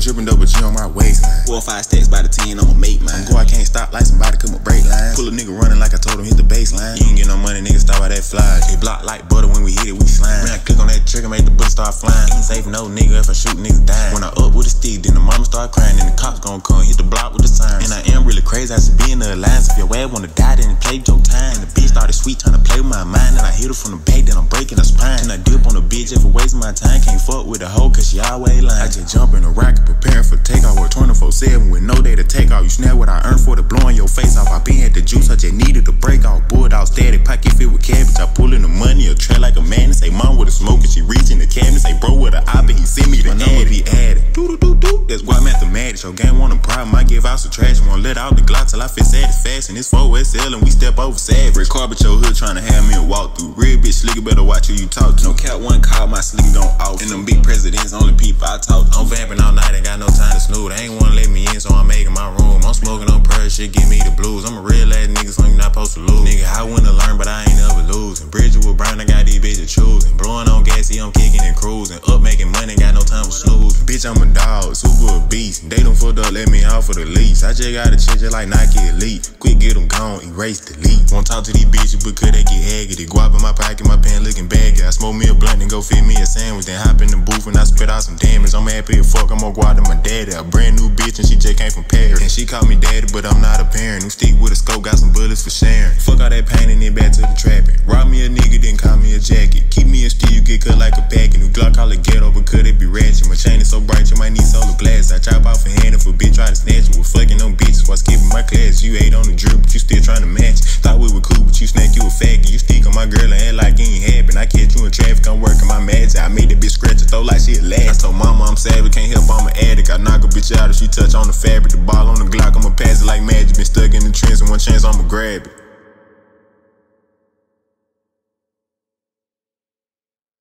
dripping double G on my waistline. 4 or 5 stacks by the 10, I'ma make mine. Go, I can't stop like somebody cut my brake line. Pull a nigga running like I told him hit the baseline. You ain't get no money, nigga, stop by that fly. They block like butter when we hit it, we slime. When I click on that trigger, make the bullet start flying. Ain't safe no nigga if I shoot niggas dying. When I up with a stick, then the mama start crying, then the cops gon' come, hit the block with the siren. And I am really crazy, I should be in the alliance. If your ass wanna die, then play your time. And the bitch started sweet, trying to play with my mind. And I hit her from the back, then I'm breaking her spine. And I dip on the bitch if for wasting my time. Can't fuck with the hoe, cause she always lying. I just jump in a rocket, preparing for takeoff. Work 24/7 with no day to take off. You snap what I earned for the blowing your face off. I been had the juice, I just needed to break off. Bulldog static, pocket filled with cabbage. I pull in the money, a trail like a man. And say mom with a smoke, and she reach in the cabinet. Say bro with a eye, but he send me the number be added. Do. That's why mathematics. Your game want a problem, I give out some trash. Won't let out the Glock till I feel satisfaction. It's 4SL and we step over savage. Red carpet your hood trying to have me a walk through. Real bitch slicker, better watch who you talk to. No cap one call, my slicker gon' off. And them big presidents, only people I talk to. I'm vamping all night, ain't got no time to snooze. They ain't wanna let me in, so I'm making my room. I'm smoking on purse, shit give me the blues. I'm a real ass nigga, so you not supposed to lose. Nigga, I wanna learn, but I ain't never losing. Bridget with Brown, I got these bitches choosing. Blowing on gassy, I'm kicking and cruising. Up making money, got no time for snoozing. Bitch, I'm a dog, super a beast. They done fucked up, let me out for the lease. I just got a chick just like Nike Elite. Quick, get them gone, erase, delete. Won't talk to these bitches because they get aggy. They guap in my pocket, my pen looking baggy. I smoke me a blunt and go fit me a sandwich. Then hop in the booth and I spit out some damage. I'm happy as fuck, I'm gonna go out to my daddy. A brand new bitch and she just came from Paris. And she call me daddy, but I'm not a parent. Who stick with a scope, got some bullets for sharing. Fuck all that pain and then back to the trapping. Rob me a nigga, then call me a jacket. Keep me in steel, you get cut like a packet. New Glock call it ghetto because it be ratchet. My chain is so bright, you might need solar glass. I chop off a hand if a bitch try to snatch it. With fucking them bitches while skipping my class. You ate on the drip, but you still trying to match. Thought we were cool, but you snack, you a faggot. You stick on my girl and act like it ain't happen. I catch you in traffic, I'm working my magic. I made that bitch scratch her throat like she a last. I told mama I'm savage, can't help I'm an addict. I knock a bitch out if she touch on the fabric. The ball on the Glock, I'ma pass it like magic. Been stuck in the trench and one chance I'ma grab it.